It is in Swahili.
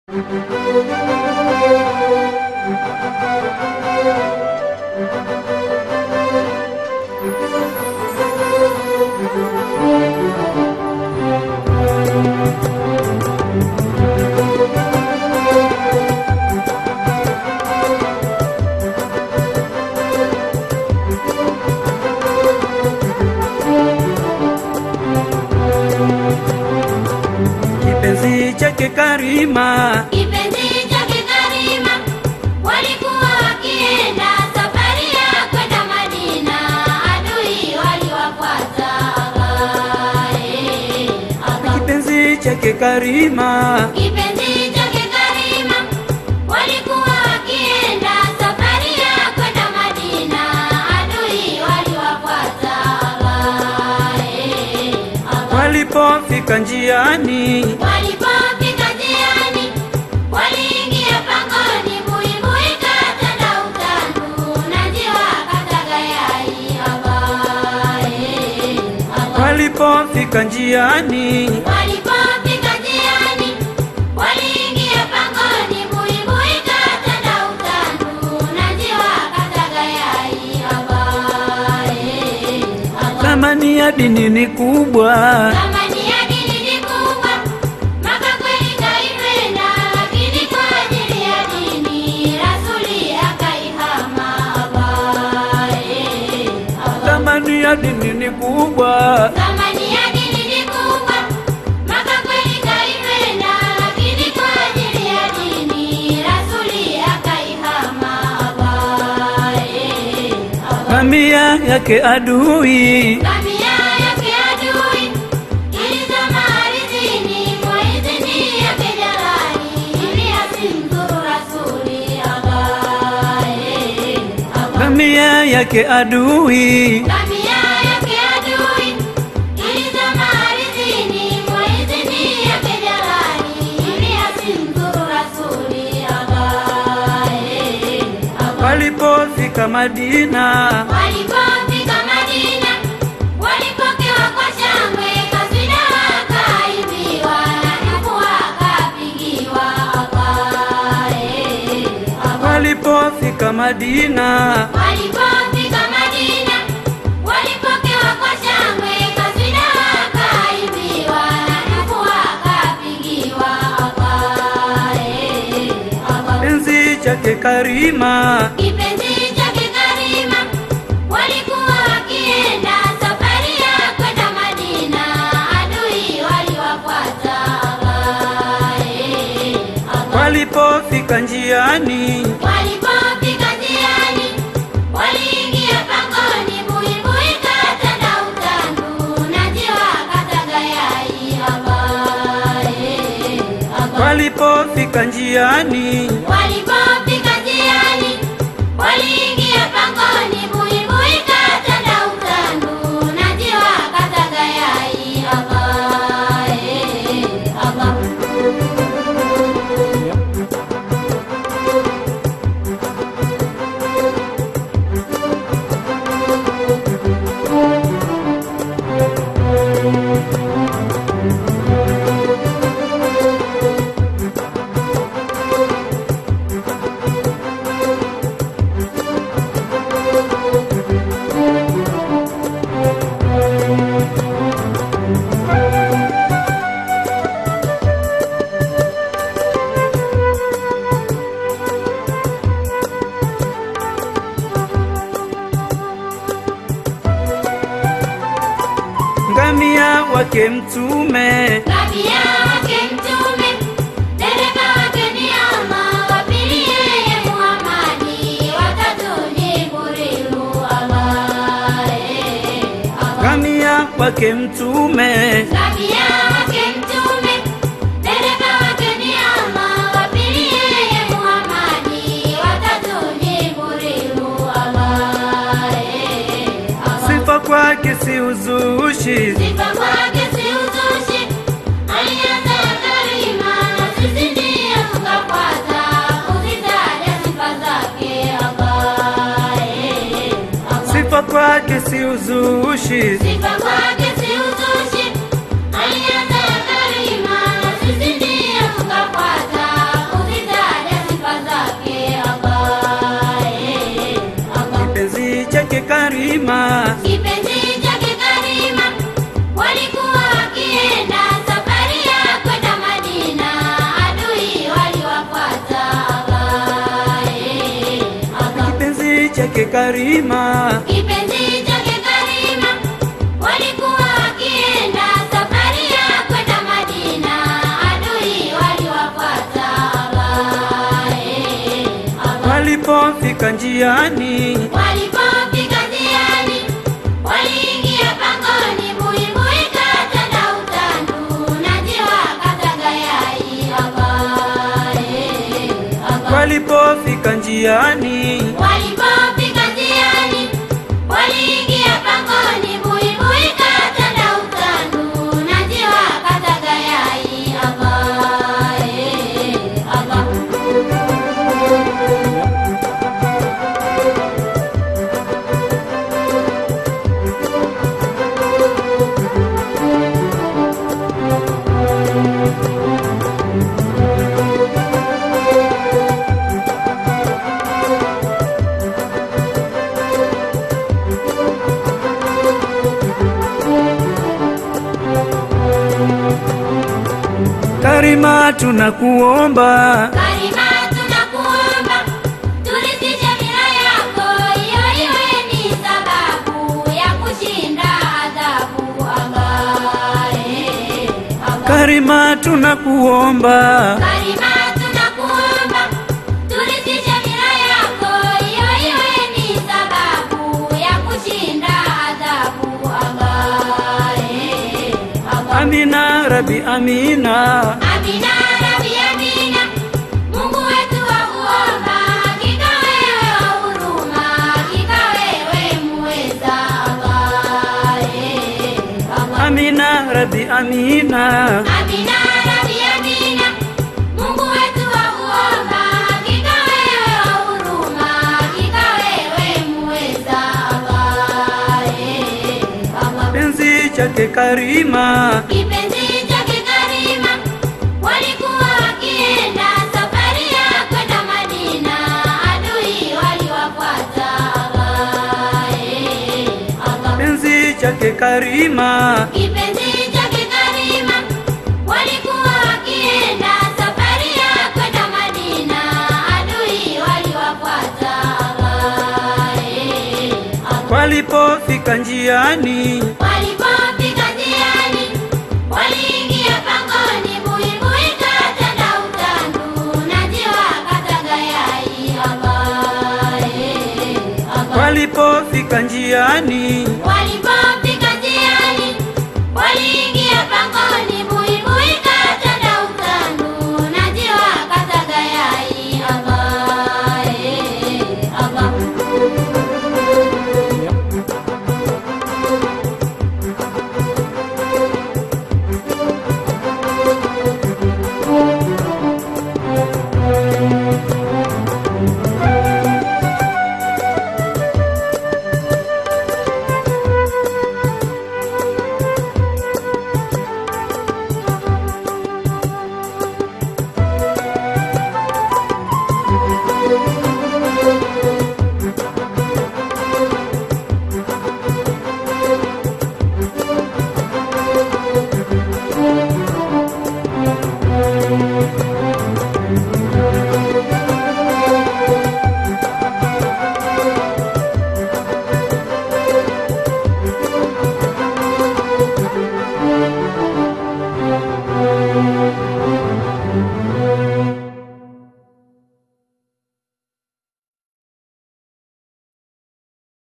Kipenzi chake Karima, kipenzi chake Karima, walikuwa wakienda safari ya kwenda Madina, adui waliwafuata. kipenzi chake Karima, Kipenzi chake Karima, walikuwa wakienda safari ya kwenda Madina, adui waliwafuata. walipofika njiani, Walipofika njiani, waliingia pangoni, buibui katanda utandu, na njiwa kataga yai. walipofika njiani, Walipofika njiani, waliingia pangoni, buibui katanda utandu, na njiwa kataga yai. thamani ya dini ni kubwa, Thamani ya dini ni kubwa, Maka kweli kaipenda, lakini kwa ajili ya dini Rasuli akaihama. thamani ya dini ni kubwa, Thamani ya dini ni kubwa, Maka kweli kaipenda, lakini kwa ajili ya dini Rasuli akaihama. ngamia yake adui, Ngamia yake adui ilizama ardhini kwa idhini yake Jalali, ili asimdhuru Rasuli. ngamia yake adui, Ngamia yake adui ilizama ardhini kwa idhini yake Jalali, ili asimdhuru Rasuli. walipofika Madina, Walipofika Madina, walipokewa kwa shangwe, kaswida wakaimbiwa, dufu wakapigiwa. walipofika Madina, Walipofika Madina, walipokewa kwa shangwe, kaswida wakaimbiwa, dufu wakapigiwa. kipenzi chake Karima, Kipenzi chake Karima, walikuwa wakienda safari ya kwenda Madina, adui waliwafuata. walipofika njiani, Walipofika njiani, waliingia pangoni, buibui katanda utandu, na njiwa kataga yai. walipofika njiani, Walipofika njiani, waliingia pangoni, buibui katanda utandu, na njiwa kataga yai. ngamia wake Mtume, Ngamia wake Mtume, dereva wake ni Allah, wa pili yeye Muhammadi, watatu ni Jibrilu. ngamia wake Mtume, Ngamia wake Mtume, dereva wake ni Allah, wa pili yeye Muhammadi, watatu ni Jibrilu. sifa kwake si uzushi, Sifa kwake si uzushi, alianza Karima, na sisi ndiyo tukafuata, kuzitaja sifa zake Allah. sifa kwake si uzushi, Sifa kwake si uzushi, alianza Karima, na sisi ndiyo tukafuata, Karima, kipenzi chake Karima, walikuwa wakienda safari ya kwenda Madina, adui waliwafuata kipenzi chake Karima, kipenzi chake Karima, walikuwa wakienda safari ya kwenda Madina, adui waliwafuata walipofika njiani, waliingia pangoni, buibui katanda utandu, na njiwa kataga yai walipofika njiani, waliingia pangoni, buibui katanda utandu, na njiwa kataga yai Karima tunakuomba, Karima tunakuomba, turidhishe mila yako, iyo iwe ni sababu ya kushinda adhabu Karima tunakuomba, Karima tunakuomba, turidhishe mila yako, iyo iwe ni sababu ya kushinda adhabu Amina Rabbi Amina, Amina Rabbi Amina, Mungu wetu wakuomba, hakika wewe wa huruma, hakika wewe muweza Amina Rabbi Amina, Amina Rabbi Amina, Mungu wetu wakuomba, hakika wewe wa huruma, hakika wewe muweza kipenzi chake Karima, kipenzi chake Karima, walikuwa wakienda safari ya kwenda Madina, adui waliwafuata kipenzi chake Karima, kipenzi chake Karima, walikuwa wakienda safari ya kwenda Madina, adui waliwafuata walipofika njiani, waliingia pangoni, buibui katanda utandu, na njiwa kataga yai walipofika njiani,